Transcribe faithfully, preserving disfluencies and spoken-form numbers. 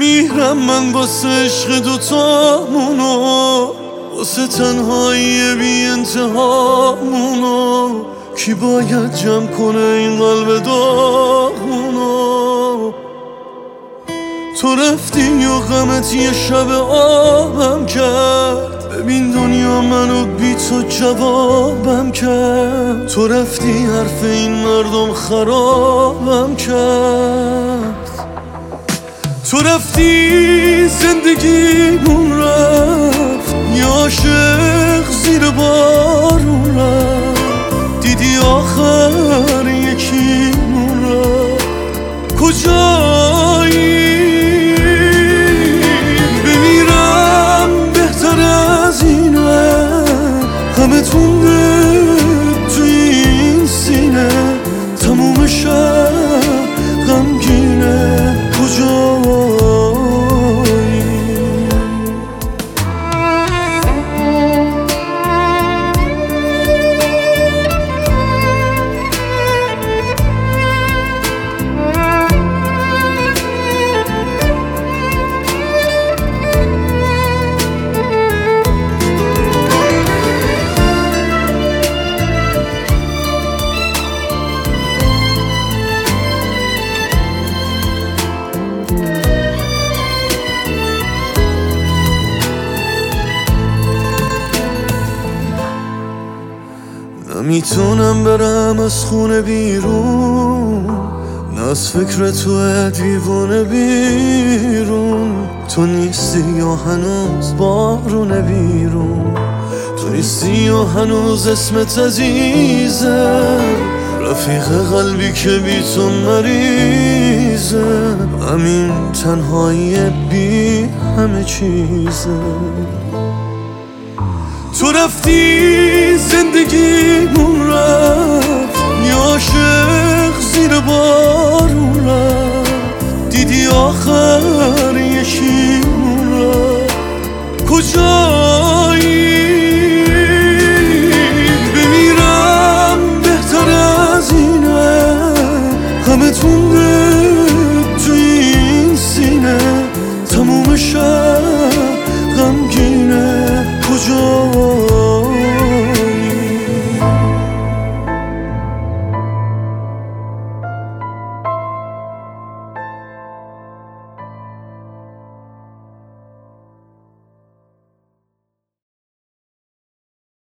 بمیرم من واسه عشق دوتامونو، واسه تنهایی بی انتهامونو. کی باید جمع کنه این قلب داغونو؟ تو رفتی و غمت یه شب آبم کرد، ببین دنیا منو بی تو جوابم کرد. تو رفتی حرف این مردم خرابم کرد. تو رفتی زندگیمون رفت، یه عاشق زیر بارون رفت. دیدی آخر یکیمون رفت، کجایی؟ بمیرم بهتر از اینه، غمت مونده تو این سینه. تموم شب غمگینه، کجایی؟ نمیتونم برم از خونه بیرون، نه از فکر تو دیوونه بیرون. تو نیستی یا هنوز بارونه بیرون، تو نیستی و هنوز اسمت عزیزه. رفیق قلبی که بی تو مریضه، همین تنهایی بی همه چیزه. تو رفتی زندگیمون رفت، یه عاشق زیر بارون رفت. دیدی آخر یکیمون رفت، کجا؟